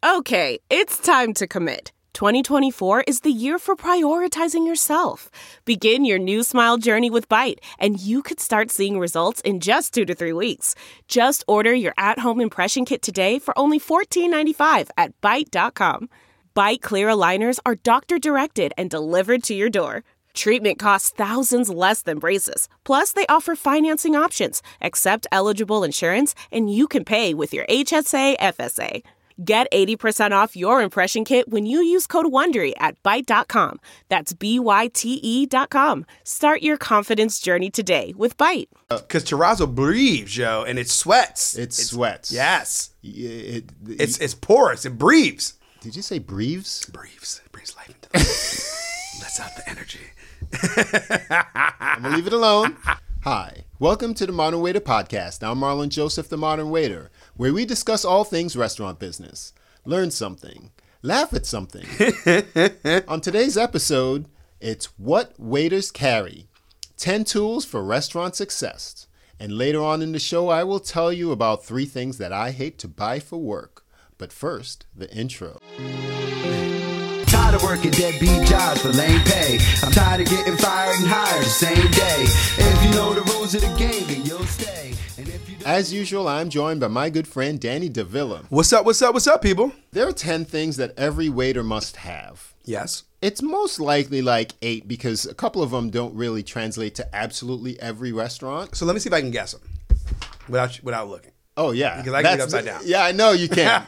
Okay, it's time to commit. 2024 is the year for prioritizing yourself. Begin your new smile journey with Byte, and you could start seeing results in just 2 to 3 weeks. Just order your at-home impression kit today for only $14.95 at Byte.com. Byte Clear aligners are doctor-directed and delivered to your door. Treatment costs thousands less than braces. Plus, they offer financing options, accept eligible insurance, and you can pay with your HSA FSA. Get 80% off your impression kit when you use code WONDERY at Byte.com. That's BYTE.com. Start your confidence journey today with Byte. Because terrazzo breathes, yo, and it sweats. It sweats. Yes. It's porous. It breathes. Did you say breathes? Breathes. It brings life into the lets out the energy. I'm going to leave it alone. Hi, welcome to the Modern Waiter Podcast. I'm Marlon Joseph, the Modern Waiter, where we discuss all things restaurant business. Learn something. Laugh at something. On today's episode, it's What Waiters Carry, 10 Tools for Restaurant Success. And later on in the show, I will tell you about 3 things that I hate to buy for work. But first, the intro. Tired of working deadbeat jobs for lame pay. I'm tired of getting fired and hired the same day. If you know the rules of the game, then you'll stay. And if you As usual, I'm joined by my good friend Danny Davila. What's up, people? There are 10 things that every waiter must have. Yes. It's most likely like 8 because a couple of them don't really translate to absolutely every restaurant. So let me see if I can guess them without looking. Oh, yeah. Because I can read upside down. Yeah, I know you can.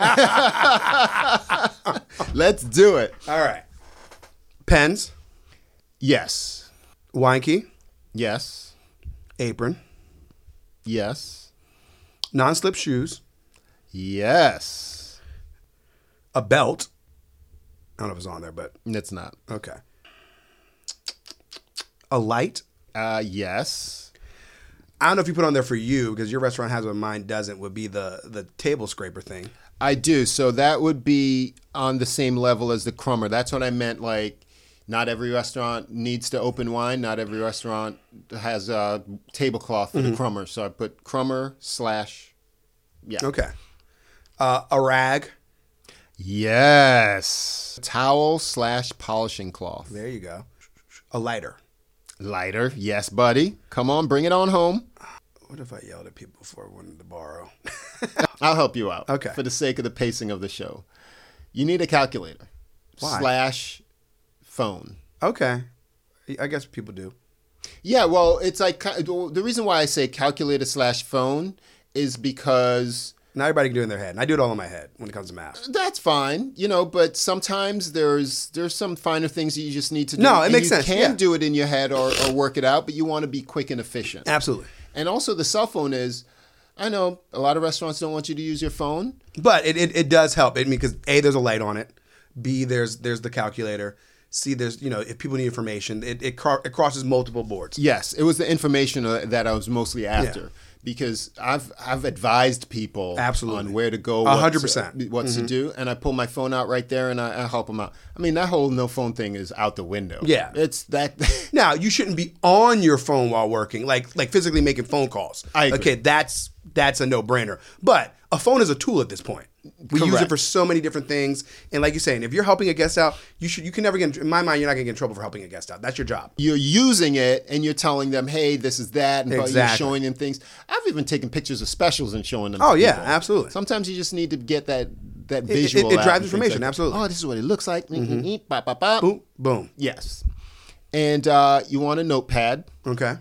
Let's do it. All right. Pens. Yes. Wine key. Yes. Apron. Yes. Non-slip shoes. Yes. A belt. I don't know if it's on there, but It's not. okay. A light. Yes. I don't know if you put on there for you because your restaurant has one, mine doesn't, would be the table scraper thing. I do. So that would be on the same level as the crummer. That's what I meant. Like, not every restaurant needs to open wine. Not every restaurant has a tablecloth for the crummer. So I put crummer / yeah. Okay. A rag. Yes. Towel / polishing cloth. There you go. A lighter. Lighter. Yes, buddy. Come on, bring it on home. What if I yelled at people before I wanted to borrow? I'll help you out. Okay. For the sake of the pacing of the show. You need a calculator. Why? / phone. Okay. I guess people do. Yeah, well, it's like the reason why I say calculator / phone is because Not everybody can do it in their head. And I do it all in my head when it comes to math. that's fine, but sometimes there's some finer things that you just need to do. No, it and makes sense, You yeah. can do it in your head or work it out, but you want to be quick and efficient. Absolutely. And also the cell phone is, I know a lot of restaurants don't want you to use your phone. But it does help. I mean, because A, there's a light on it. B, there's the calculator. C, there's, if people need information, it crosses multiple boards. Yes, it was the information that I was mostly after. Yeah. Because I've advised people Absolutely. on where to go, 100%. what to do, and I pull my phone out right there and I help them out. I mean, that whole no phone thing is out the window. Yeah. It's that. Now, you shouldn't be on your phone while working, like physically making phone calls. I agree. Okay, that's a no-brainer. But a phone is a tool at this point. We use it Correct. for so many different things. And like you're saying, if you're helping a guest out, you can never get, in my mind, you're not going to get in trouble for helping a guest out. That's your job. You're using it and you're telling them, hey, this is that, and you're Exactly. showing them things. I've even taken pictures of specials and showing them. Oh, to yeah, people. absolutely. Sometimes you just need to get that visual. it out drives and things information, like, absolutely. Oh, this is what it looks like. Bop, bop, bop. Boom, boom. Yes. And you want a notepad Okay.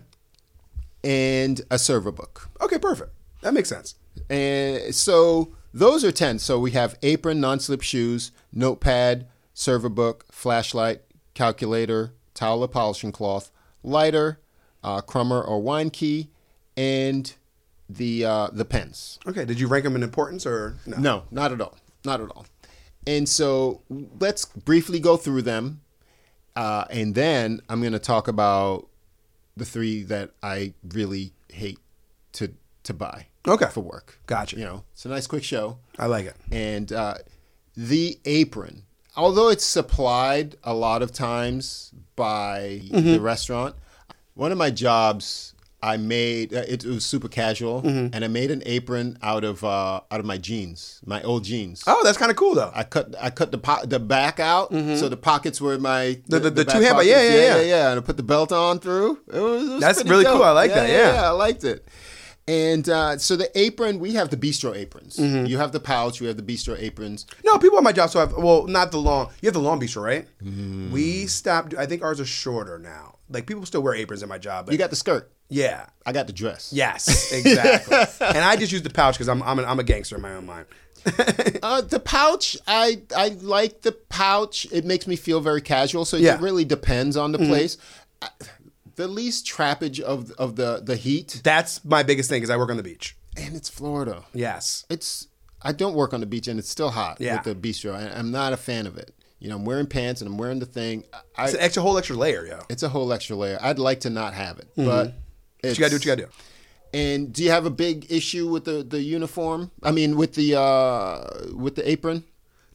and a server book. Okay, perfect. That makes sense. And so those are 10. So we have apron, non-slip shoes, notepad, server book, flashlight, calculator, towel or polishing cloth, lighter, crummer or wine key, and the pens. Okay, did you rank them in importance or no? No, not at all. Not at all. And so let's briefly go through them. And then I'm going to talk about the 3 that I really hate to buy. Okay. For work. Gotcha. It's a nice quick show. I like it. And the apron, although it's supplied a lot of times by the restaurant, one of my jobs, I made it was super casual, Mm-hmm. and I made an apron out of my jeans, my old jeans. Oh, that's kind of cool though. I cut the back out, so the pockets were my The back two hand, pockets. yeah. And I put the belt on through. It was That's pretty really dope. cool. I like that, yeah. I liked it. And so the apron, we have the bistro aprons. Mm-hmm. You have the pouch. We have the bistro aprons. No, people at my job still have. Well, not the long. You have the long bistro, right? We stopped. I think ours are shorter now. Like people still wear aprons at my job. But You got the skirt. yeah. I got the dress. Yes, exactly. And I just use the pouch because I'm a gangster in my own mind. The pouch, I like the pouch. It makes me feel very casual. So Yeah. it really depends on the place. The least trappage of the heat, That's my biggest thing because I work on the beach. and it's Florida. Yes. I don't work on the beach, and it's still hot Yeah. with the bistro. I'm not a fan of it. You know, I'm wearing pants and I'm wearing the thing. It's an whole extra layer, yo. It's a whole extra layer. I'd like to not have it, but But you gotta do what you gotta do. And do you have a big issue with the uniform? I mean, with the apron.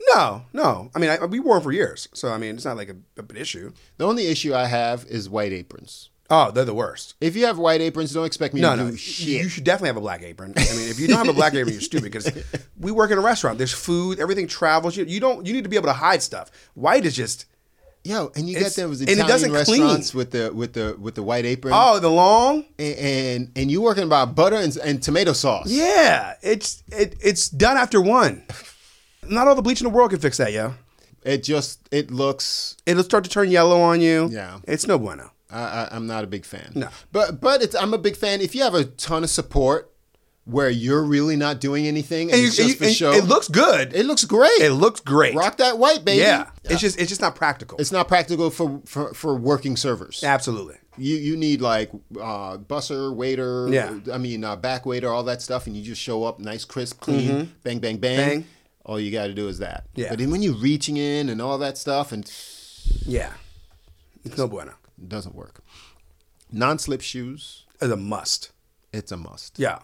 No. I mean, we wore them for years, so I mean, it's not like a big issue. The only issue I have is white aprons. Oh, they're the worst. If you have white aprons, don't expect me to do shit. You should definitely have a black apron. I mean, if you don't have a black apron, you're stupid. Because we work in a restaurant. There's food. Everything travels. You need to be able to hide stuff. White is just. Yo, and you get those and it Italian doesn't restaurants clean. with the white apron. Oh, the long. and you working about butter and tomato sauce. Yeah, it's done after one. Not all the bleach in the world can fix that, yo. It looks. It'll start to turn yellow on you. Yeah. It's no bueno. I'm not a big fan. No. but I'm a big fan if you have a ton of support where you're really not doing anything and it's just for show. It looks good. It looks great. It looks great. Rock that white, baby. Yeah. It's just not practical. It's not practical for working servers. Absolutely. You need like busser, waiter, Yeah. back waiter, all that stuff, and you just show up nice, crisp, clean, bang, bang, bang. Bang. All you got to do is that. Yeah. But then when you're reaching in and all that stuff, and Yeah. It's no bueno. it doesn't work. Non-slip shoes, It's a must. it's a must. Yeah.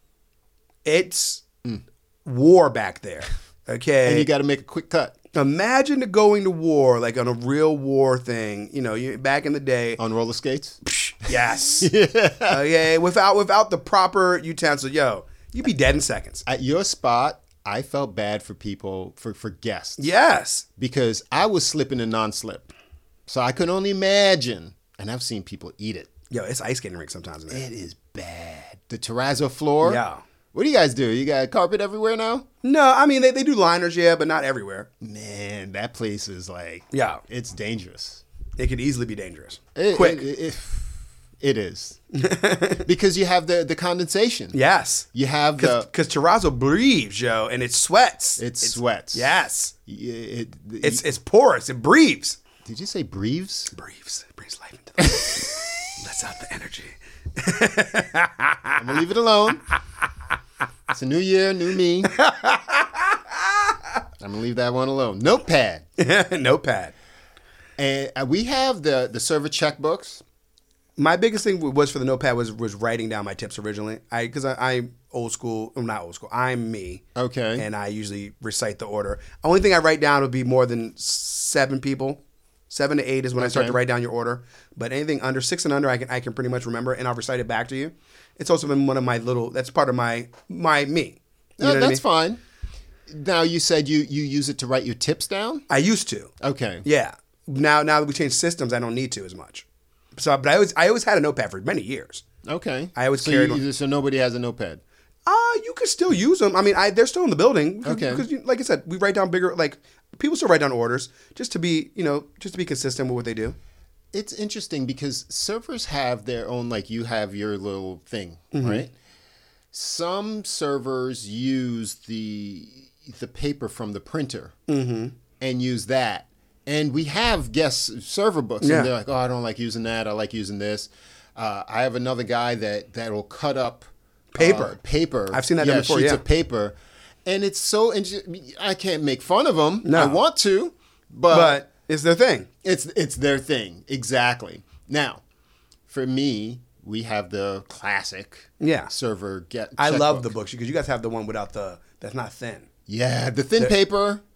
It's war back there. Okay. And you got to make a quick cut Imagine going to war, like on a real war thing. You know, back in the day. on roller skates. Yes. Okay. Without the proper utensil, yo, you'd be dead in seconds. At your spot, I felt bad for people, for guests. Yes. Because I was slipping and non-slip. So I could only imagine, and I've seen people eat it. Yo, it's ice skating rink sometimes. Man. It is bad. The terrazzo floor. Yeah. What do you guys do? You got carpet everywhere now? No, I mean, they do liners, yeah, but not everywhere. Man, that place is like, Yeah. it's dangerous. It could easily be dangerous. It- Quick. It is. Because you have the condensation. Yes. You have Because terrazzo breathes, yo, and it sweats. It sweats. Yes. It's It's porous. It breathes. Did you say breathes? Breathes life into the lets out the energy. I'm gonna leave it alone. It's a new year, new me. I'm gonna leave that one alone. Notepad. Notepad. And we have the server checkbooks. My biggest thing was for the notepad was writing down my tips originally. Because I'm old school. I'm not old school. I'm me. Okay. And I usually recite the order. Only thing I write down would be more than 7 people. 7 to 8 is when I start to write down your order. But anything under 6 and under, I can pretty much remember, and I'll recite it back to you. It's also been one of my that's part of my me. You know what I That's fine. Now you said you use it to write your tips down? I used to. Okay. Yeah. Now that we changed systems, I don't need to as much. So, but I always had a notepad for many years. Okay. I always so carried one. so nobody has a notepad. You could still use them. I mean, they're still in the building. Okay. Because, like I said, we write down bigger. Like people still write down orders just to be consistent with what they do. It's interesting because servers have their own, like you have your little thing, right? Some servers use the paper from the printer and use that. And we have guest server books, Yeah. and they're like, "Oh, I don't like using that. I like using this." I have another guy that will cut up paper. I've seen that done before, sheets yeah. of paper, and it's so. I can't make fun of them. No. I want to, But it's their thing. it's their thing exactly. Now, for me, we have the classic server I love the checkbook. books because you guys have the one without that's not thin. Yeah, the thin paper.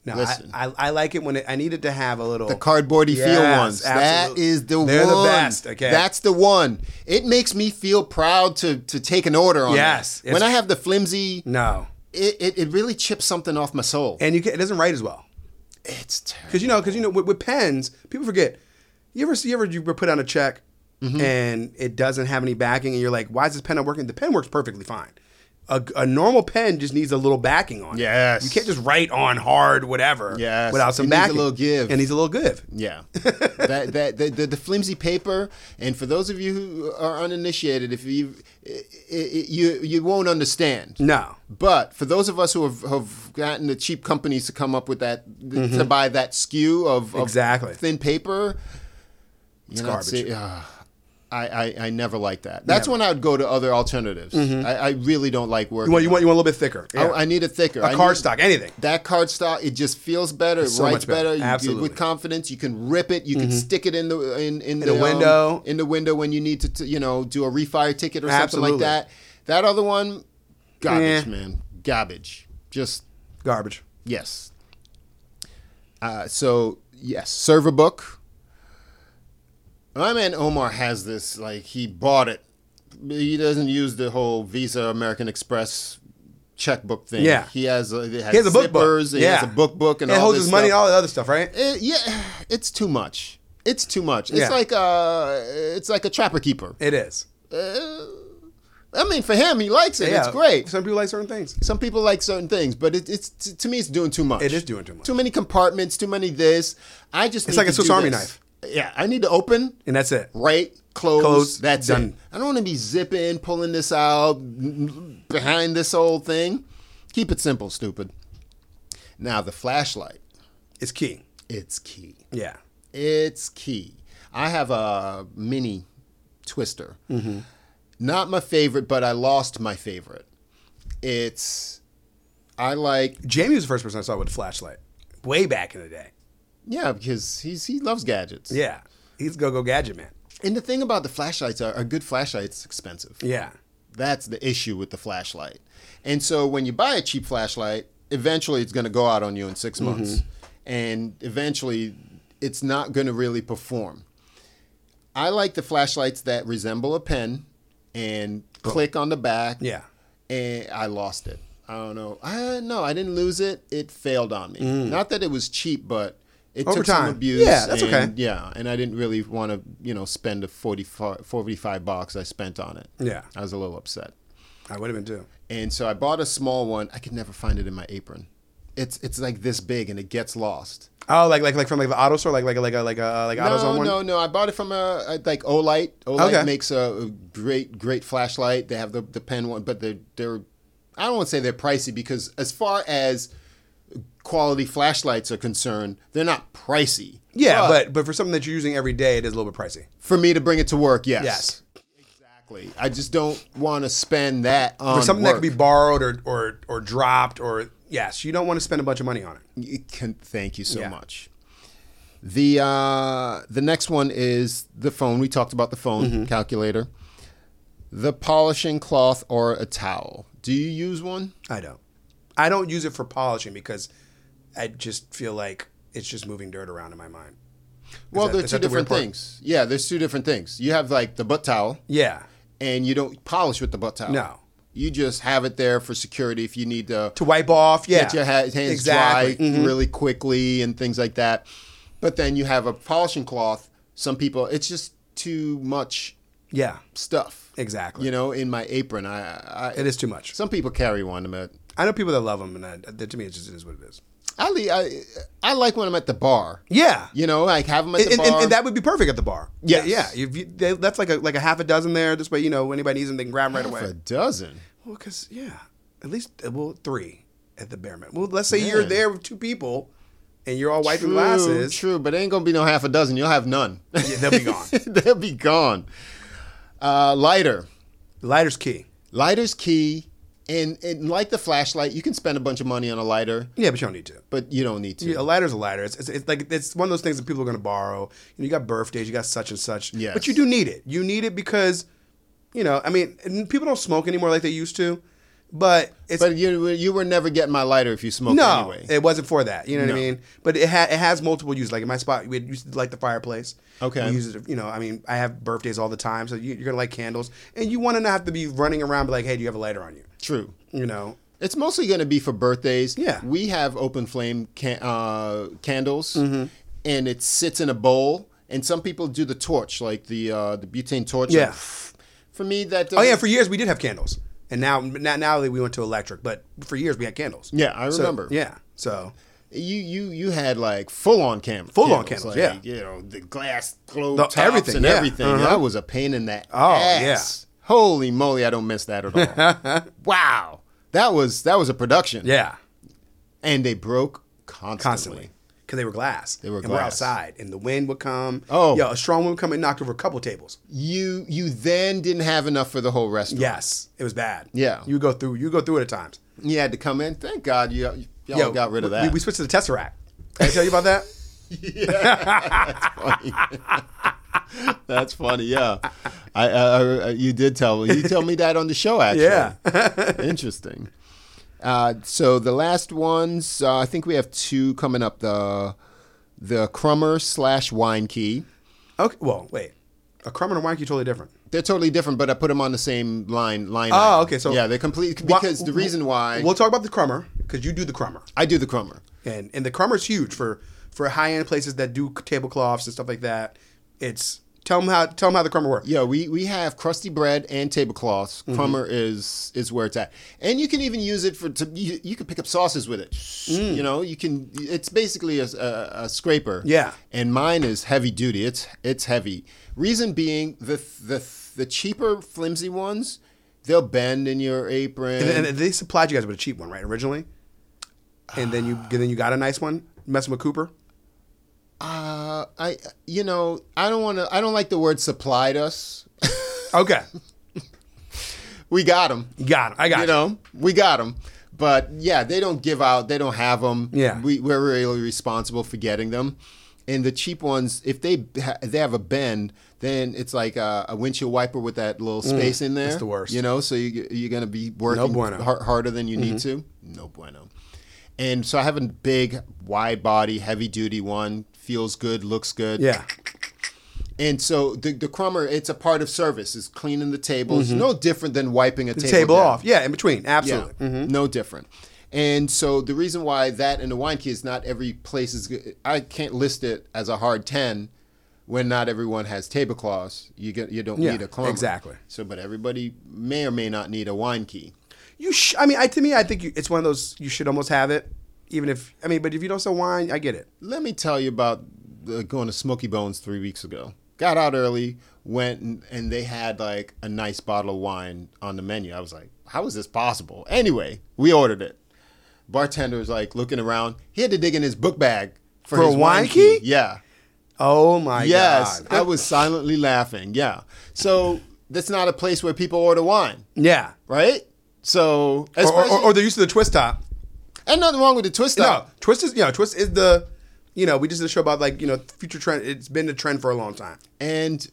No, Listen. I like it when I need it to have a little... The cardboardy feel ones. Absolutely. That is the They're one. the best, okay? That's the one. It makes me feel proud to take an order on Yes. that. When I have the flimsy, No. it really chips something off my soul. And it doesn't write as well. It's terrible. Because with pens, people forget. You ever put on a check and it doesn't have any backing and you're like, why is this pen not working? The pen works perfectly fine. A normal pen just needs a little backing on it. Yes. You can't just write on hard whatever without some It needs a backing. little give. It needs a little give. Yeah, the flimsy paper, and for those of you who are uninitiated, if you won't understand. No. But for those of us who have gotten the cheap companies to come up with that to buy that SKU of Exactly. thin paper, It's garbage. I never liked that. That's Never. when I would go to other alternatives. I really don't like working. You want a little bit thicker. Yeah. I need it thicker. A cardstock, anything. That cardstock, it just feels better. It so writes much better. better. Absolutely. With confidence, you can rip it. You can stick it in the window. in the window when you need to do a refire ticket or something Absolutely. like that. That other one, garbage, Eh. man, garbage. Just Garbage. yes. So yes, server book. My man Omar has this, like, he bought it. He doesn't use the whole Visa American Express checkbook thing. Yeah. He has He has a book book. zippers, he has a book and it all holds this his money and stuff. all the other stuff, right? It's too much. It's too much. Yeah. It's like a trapper keeper. It is. I mean, for him, he likes it. Yeah. It's great. Some people like certain things. Some people like certain things, but it's to me, it's doing too much. It is doing too much. Too many compartments. Too many this. I just. It's need like a to Swiss do Army this. knife. Yeah, I need to open. And that's it. Right, close. That's done. it. I don't want to be zipping, pulling this out behind this old thing. Keep it simple, stupid. Now the flashlight. It's key. It's key. Yeah. It's key. I have a mini twister. Mm-hmm. Not my favorite, but I lost my favorite. I like. Jamie was the first person I saw with a flashlight. Way back in the day. Yeah, because he loves gadgets. Yeah. He's a go-go gadget man. And the thing about the flashlights are a good flashlight's expensive. Yeah. That's the issue with the flashlight. And so when you buy a cheap flashlight, eventually it's going to go out on you in 6 months. And eventually it's not going to really perform. I like the flashlights that resemble a pen and click on the back. Yeah. And I lost it. I don't know. No, I didn't lose it. It failed on me. Not that it was cheap, but it Over took some time. abuse. Yeah, that's okay. Yeah, and I didn't really want to, spend the $45 I spent on it. Yeah. I was a little upset. I would have been too. And so I bought a small one. I could never find it in my apron. It's like this big and it gets lost. Oh, like from the auto store, like AutoZone one. No. I bought it from like Olight. Olight Okay. makes a great flashlight. They have the pen one, but they're I don't want to say they're pricey because as far as quality flashlights are concerned, they're not pricey. Yeah, but for something that you're using every day, it is a little bit pricey. For me to bring it to work, yes. Yes. Exactly. I just don't want to spend that on For something work. that could be borrowed or dropped or yes, you don't want to spend a bunch of money on it. Thank you so Yeah. much. The next one is the phone. We talked about the phone calculator. The polishing cloth or a towel. Do you use one? I don't. I don't use it for polishing because I just feel like it's just moving dirt around in my mind. Well, Is they're that two the weird different part? things. Yeah, there's two different things. You have like the butt towel, Yeah. and you don't polish with the butt towel. No. You just have it there for security if you need to To wipe off, yeah. get your hands Exactly. dry really quickly and things like that. But then you have a polishing cloth. Some people, it's just too much Yeah. stuff. Exactly. In my apron. It is too much. Some people carry one, but I know people that love them, and to me, it is what it is. I like when I'm at the bar. Yeah. Like have them at the And, bar. and that would be perfect at the bar. Yes. Yeah. That's like a half a dozen there. This way, when anybody needs them, they can grab them right Half away. a dozen. Well, because, at least, 3 at the bare minimum. Well, let's say you're Man. there with 2 people and you're all wiping True, glasses. True, but it ain't gonna be no half a dozen. You'll have none. Yeah, they'll be gone. They'll be gone. Lighter. Lighter's key. Lighter's key. And like the flashlight, you can spend a bunch of money on a lighter, Yeah, but you don't need to. but you don't need to. Yeah, a lighter's a lighter. It's like it's one of those things that people are going to borrow. You got birthdays, you got such and such. Yes. But you do need it. You need it because, and people don't smoke anymore like they used to. But it's But you were never getting my lighter if you smoked anyway. it wasn't for that. You know what I No. mean? But it has multiple uses. Like in my spot, we used to light the fireplace. Okay. We use it. You know, I mean, I have birthdays all the time, so you're gonna light candles, and you want to not have to be running around, be like, hey, do you have a lighter on you? True. You know. It's mostly going to be for birthdays. Yeah. We have open flame candles, Mm-hmm. and it sits in a bowl. And some people do the torch, like the butane torch. Yeah. For me, that. Oh yeah, for years we did have candles, and now we went to electric, but for years we had candles. Yeah, I remember. Yeah, so You had like full on candles. Full-on candles, like, yeah. You know, the glass globe The- tops everything, and yeah. everything. Uh-huh. That was a pain in the Oh, ass. Holy moly, I don't miss that at all. Wow. That was a production. yeah, And they broke constantly because they were glass. They were and we're glass. outside, and the wind would come. Oh. yeah, a strong wind would come and knocked over a couple tables. You then didn't have enough for the whole restaurant. Yes, it was bad. Yeah. you go through it at times. You had to come in. Thank God y'all got rid of that. We switched to the Tesseract. Can I tell you about that? That's funny. Yeah, you did tell me. You told me that on the show. Actually, Yeah. Interesting. So the last ones, I think we have two coming up. The Crummer / Wine Key. Okay. Well, wait. A crumb and a wine key totally different. They're totally different, but I put them on the same line. Oh, item. okay, so- yeah, they're complete because the reason why We'll talk about the crummer because you do the crummer, I do the Crummer. and the crummer's huge for high end places that do tablecloths and stuff like that. It's tell them how the crummer works. Yeah, we have crusty bread and tablecloths. Mm-hmm. Crummer is where it's at, and you can even use it you can pick up sauces with it. You know, you can. It's basically a scraper. Yeah. and mine is heavy duty. It's heavy. Reason being, the cheaper flimsy ones, they'll bend in your apron. And they supplied you guys with a cheap one, right? Originally, and then you got a nice one. Messing with Cooper. I don't like the word supplied us. Okay, We got them. you got it. I got You know, we got them. But yeah, they don't give out. They don't have them. Yeah. We're really responsible for getting them. And the cheap ones, if they have a bend, then it's like a windshield wiper with that little space in there. That's the worst. You know, so you're going to be working No bueno. harder than you need to. No bueno. And so I have a big, wide body, heavy duty one. Feels good, looks good. Yeah. And so the crummer, it's a part of service. It's cleaning the table. It's no different than wiping a The table table down. off. Yeah, in between. Absolutely. Yeah, no different. And so the reason why that and the wine key is not every place is good. I can't list it as a hard 10 when not everyone has tablecloths. You don't Yeah, need a crummer. exactly. So, but everybody may or may not need a wine key. To me, I think it's one of those you should almost have it. But if you don't sell wine, I get it. Let me tell you about going to Smoky Bones 3 weeks ago. Got out early, went and they had like a nice bottle of wine on the menu. I was like, how is this possible? Anyway, we ordered it. Bartender was like looking around. He had to dig in his book bag for For his a wine key? Yeah. Oh my Yes. God. I was silently laughing. Yeah. So that's not a place where people order wine, Yeah. right? So Or they're used to the twist top. and nothing wrong with the twist No, up. twist is the, we just did a show about future trend. It's been the trend for a long time. And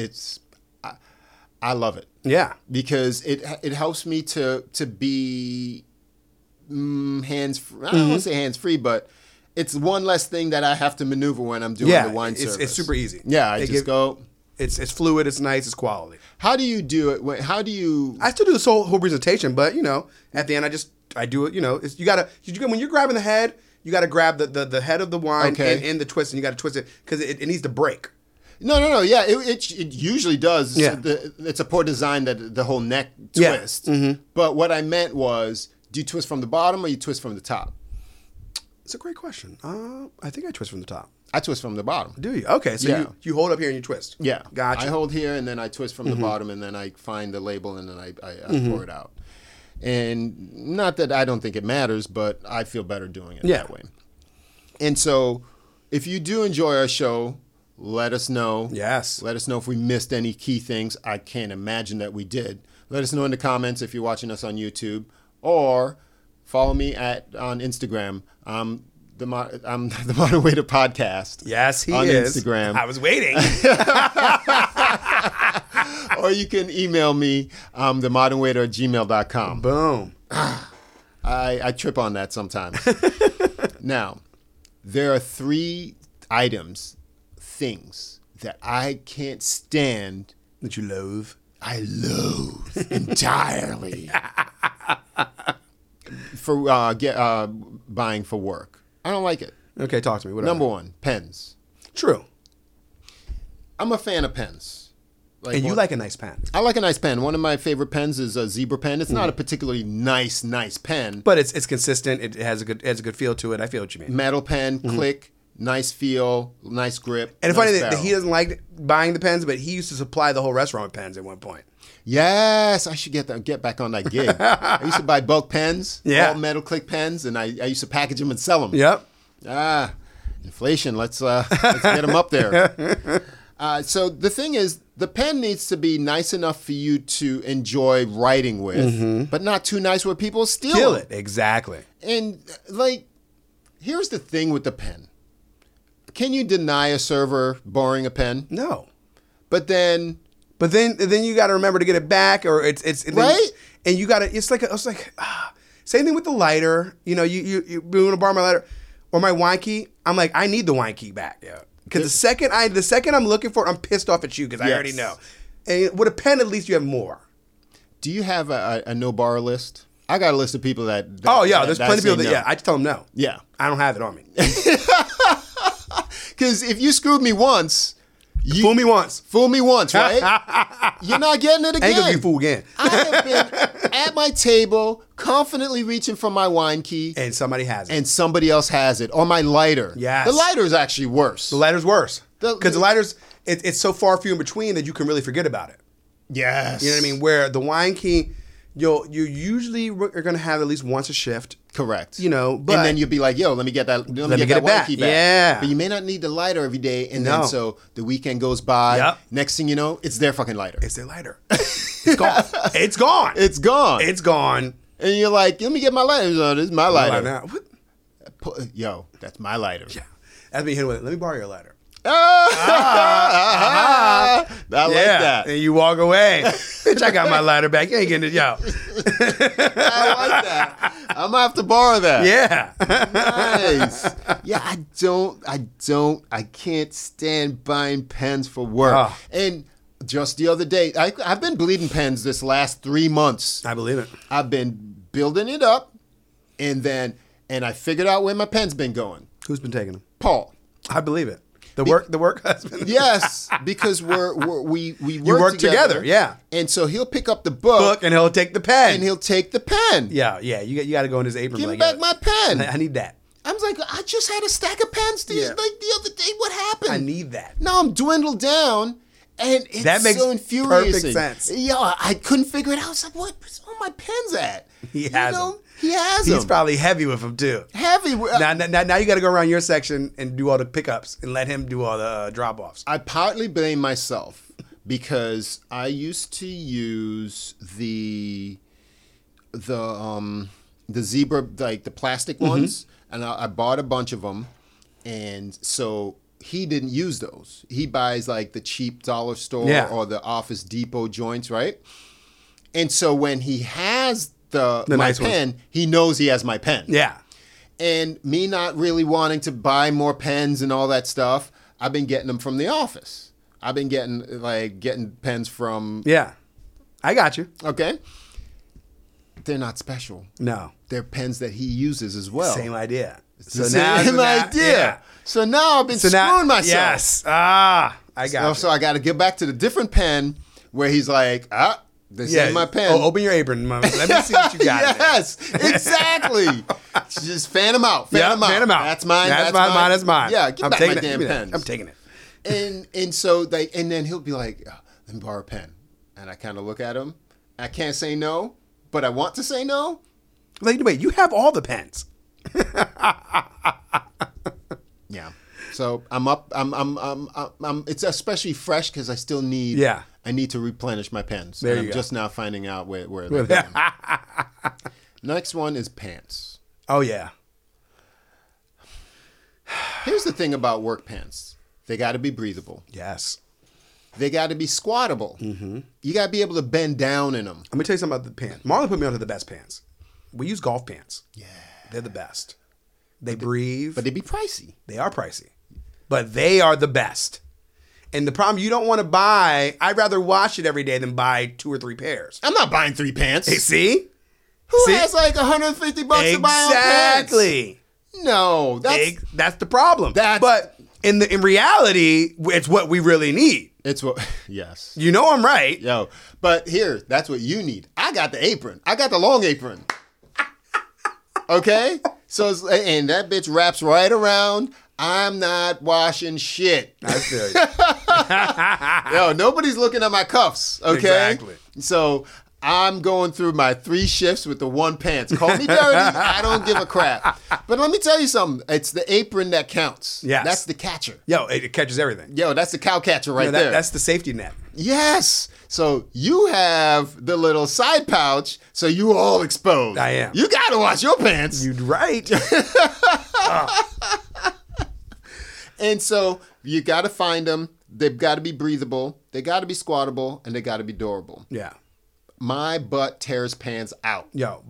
I love it. Yeah. Because it helps me to be hands free. I don't want to say hands free, but it's one less thing that I have to maneuver when I'm doing the wine service. It's super easy. Yeah, I just go. It's fluid. It's nice. It's quality. How do you do it? How do you? I still do this whole presentation, but at the end I do it. When you're grabbing the head, you got to grab the head of the wine and the twist, and you got to twist it because it needs to break. No. Yeah, it usually does. Yeah. It's a poor design that the whole neck Yeah. twist. But what I meant was, do you twist from the bottom or you twist from the top? It's a great question. I think I twist from the top. I twist from the bottom. Do you? Okay, so Yeah. you hold up here and you twist. Yeah. Gotcha. I hold here and then I twist from the bottom and then I find the label and then I pour it out. And not that I don't think it matters, but I feel better doing it that way. And so if you do enjoy our show, let us know. Yes. Let us know if we missed any key things. I can't imagine that we did. Let us know in the comments if you're watching us on YouTube or follow me on Instagram. I'm the Modern Waiter Podcast. Yes, he on is. Instagram. I was waiting. Or you can email me, themodernwaiter@gmail.com. Boom. I trip on that sometimes. Now, there are 3 things that I can't stand. That you loathe. I loathe entirely for buying for work. I don't like it. Okay, talk to me. Whatever. Number 1, pens. True. I'm a fan of pens. And you like a nice pen. I like a nice pen. One of my favorite pens is a Zebra pen. It's not a particularly nice pen. But it's consistent. It has a good feel to it. I feel what you mean. Metal pen, click, nice feel, nice grip. And it's nice funny that barrel. he doesn't like buying the pens, but he used to supply the whole restaurant with pens at one point. Yes, I should get back on that gig. I used to buy bulk pens, Yeah. all metal click pens, and I used to package them and sell them. Yep. Inflation. Let's get them up there. So the thing is, the pen needs to be nice enough for you to enjoy writing with, but not too nice where people steal it. Exactly. And here's the thing with the pen. Can you deny a server borrowing a pen? No. But then you got to remember to get it back, or it's right. And you got to. It's like same thing with the lighter. You know, you want to borrow my lighter or my wine key. I'm like, I need the wine key back. Yeah. Because the second I'm looking for it, I'm pissed off at you because I already know. And with a pen, at least you have more. Do you have a no borrow list? I got a list of people that there's plenty of people that, no. I just tell them no. Yeah. I don't have it on me. Because if you screwed me once... Fool me once, right? You're not getting it again. Ain't gonna be fool again. I have been at my table, confidently reaching for my wine key. And somebody has it. And somebody else has it. Or my lighter. Yes. The lighter is actually worse. The lighter's worse. The Because the lighter's, it's so far few in between that you can really forget about it. Yes. You know what I mean? Where the wine key, you usually are going to have at least once a shift. Correct. You know, but... And then you'll be like, yo, let me get that, let me get it that wine back. key back. Yeah. But you may not need the lighter every day. And No. then so the weekend goes by. Yep. Next thing you know, it's their fucking lighter. It's their lighter. It's gone. It's gone. It's gone. It's gone. And you're like, let me get my lighter. No, this is my lighter. Now. What? Yo, that's my lighter. Yeah. That's me hitting with it. Let me borrow your lighter. I like that. And you walk away. Bitch, I got my lighter back. You ain't getting it, yo. I like that. I'm gonna have to borrow that. Yeah. Nice. Yeah, I can't stand buying pens for work. Oh. And just the other day, I've been bleeding pens this last 3 months. I believe it. I've been building it up, and I figured out where my pen's been going. Who's been taking them? Paul. I believe it. The work husband. Yes, because we work together. Yeah. And so he'll pick up the book and he'll take the pen. and he'll take the pen. Yeah. You got to go in his apron. Give me like, back my pen. I need that. I was like, I just had a stack of pens the other day. What happened? I need that. Now I'm dwindled down, and it's That makes so infuriating. perfect sense. Yeah, I couldn't figure it out. I was like, where's all my pens at? He has them. He has them. He's probably heavy with them too. Heavy. Now you got to go around your section and do all the pickups and let him do all the drop offs. I partly blame myself because I used to use the Zebra, like the plastic ones, and I bought a bunch of them, and so he didn't use those. He buys like the cheap dollar store or the Office Depot joints, right? And so when he has my nice pen, ones. he knows he has my pen. Yeah. And me not really wanting to buy more pens and all that stuff, I've been getting them from the office. I've been getting pens from... Yeah. I got you. Okay. They're not special. No. They're pens that he uses as well. Same idea. It's the same idea. Yeah. So now I've been screwing myself. Yes. I got you. So I got to get back to the different pen where he's like, this ain't my pen. Oh, open your apron. Let me see what you got. Yes, exactly. Just fan them out. Fan them out. That's mine. That's mine. That's mine. Yeah, give back my damn pens. I'm taking it. And so and then he'll be like, let me borrow a pen. And I kind of look at him. I can't say no, but I want to say no. Like, wait, you have all the pens. Yeah. So I'm up. I'm. It's especially fresh because I still need. Yeah. I need to replenish my pens. There and you I'm go. just now finding out where they're going. Next one is pants. Oh yeah. Here's the thing about work pants. They got to be breathable. Yes. They got to be squattable. Mm-hmm. You got to be able to bend down in them. Let me tell you something about the pants. Marlon put me onto the best pants. We use golf pants. Yeah. They're the best. They breathe. But they be pricey. They are pricey. But they are the best. And the problem, you don't want to buy, I'd rather wash it every day than buy 2 or 3 pairs. I'm not buying 3 pants. Hey, see? Who has like $150 to buy on pants? Exactly. No, that's the problem. But in reality, it's what we really need. It's what, yes. You know I'm right. Yo, but here, that's what you need. I got the apron. I got the long apron. Okay? And that bitch wraps right around. I'm not washing shit. I feel you. Yo, nobody's looking at my cuffs, okay? Exactly. So I'm going through my 3 shifts with the 1 pants. Call me dirty. I don't give a crap. But let me tell you something. It's the apron that counts. Yes. That's the catcher. Yo, it catches everything. Yo, that's the cow catcher right there. That's the safety net. Yes. So you have the little side pouch, so you all exposed. I am. You got to wash your pants. You're right. And so you got to find them. They've got to be breathable. They got to be squattable, and they got to be durable. Yeah. My butt tears pants out.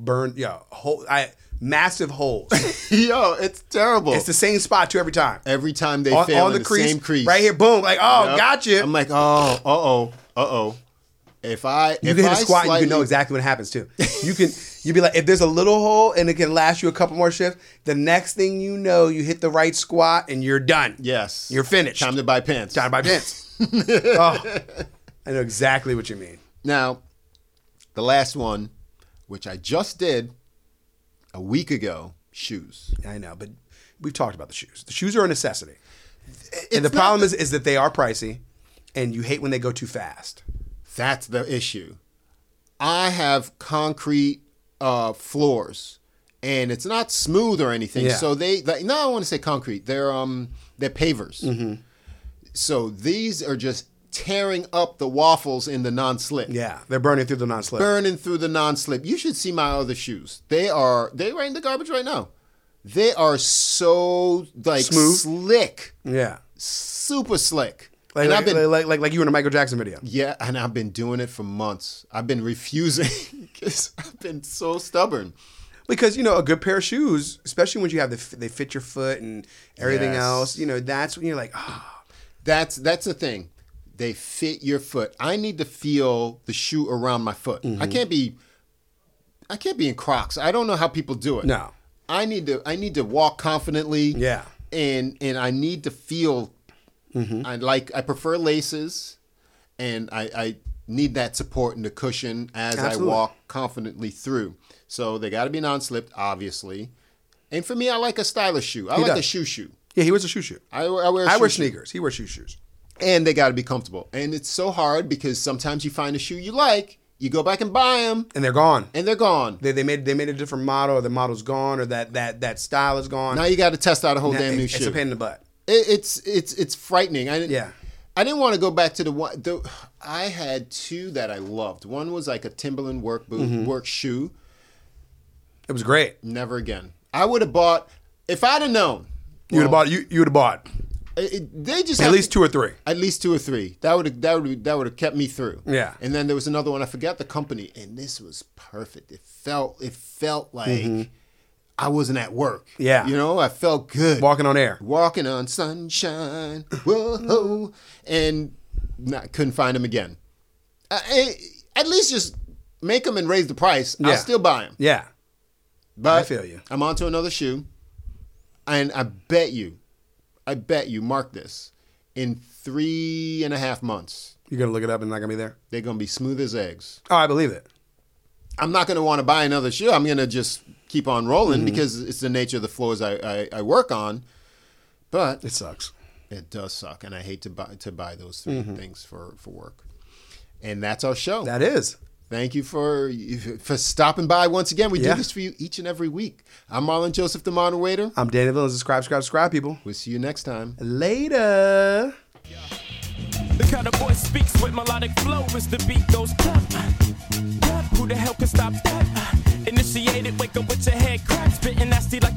Massive holes. Yo, it's terrible. It's the same spot too every time. Every time they fail on in the crease, same crease. Right here, boom. Like, gotcha. I'm like, uh-oh. If I hit a squat, you can know exactly what happens too. You'd be like, if there's a little hole and it can last you a couple more shifts, the next thing you know, you hit the right squat and you're done. Yes. You're finished. Time to buy pants. I know exactly what you mean. Now, the last one, which I just did a week ago, shoes. I know, but we've talked about the shoes. The shoes are a necessity. And the problem is that they are pricey and you hate when they go too fast. That's the issue. I have concrete floors, and it's not smooth or anything. Yeah. So I don't want to say concrete. They're pavers. Mm-hmm. So these are just tearing up the waffles in the non-slip. Yeah, they're burning through the non-slip. You should see my other shoes. They're right in the garbage right now. They are so smooth, slick. Yeah, super slick. Like you in a Michael Jackson video. Yeah, and I've been doing it for months. I've been refusing because I've been so stubborn. Because, a good pair of shoes, especially when you have they fit your foot and everything else, that's when you're like, That's the thing. They fit your foot. I need to feel the shoe around my foot. Mm-hmm. I can't be in Crocs. I don't know how people do it. No. I need to walk confidently. Yeah. And I need to feel. Mm-hmm. I prefer laces, and I need that support and the cushion as Absolutely. I walk confidently through. So they got to be non-slipped, obviously. And for me, I like a stylish shoe. I like a shoe. Yeah, he wears a shoe. I wear sneakers. He wears shoes. And they got to be comfortable. And it's so hard because sometimes you find a shoe you like, you go back and buy them, and they're gone. They made a different model, or the model's gone, or that style is gone. Now you got to test out a whole damn new shoe. It's a pain in the butt. It's frightening. I didn't want to go back to the one. I had 2 that I loved. One was like a Timberland work boot, work shoe. It was great. Never again. I would have bought if I'd have known. You would have bought. You would have bought. They just at least 2 or 3. At least 2 or 3. That would have kept me through. Yeah. And then there was another one. I forgot the company, and this was perfect. It felt like I wasn't at work. Yeah. I felt good. Walking on air. Walking on sunshine. Whoa. And couldn't find them again. At least just make them and raise the price. Yeah. I'll still buy them. Yeah. But I feel you. I'm on to another shoe. And I bet you, mark this, in 3.5 months. You're going to look it up and not going to be there? They're going to be smooth as eggs. Oh, I believe it. I'm not going to want to buy another shoe. I'm going to just keep on rolling because it's the nature of the floors I work on. But it sucks. It does suck. And I hate to buy those 3 things for work. And that's our show. That is. Thank you for stopping by once again. We do this for you each and every week. I'm Marlon Joseph, the Modern Waiter. I'm Danny Villains. Subscribe, people. We'll see you next time. Later. The kind of voice speaks with melodic flow as the beat goes clap. Who the hell can stop that? Initiate it, wake up with your head cracked, spitting nasty like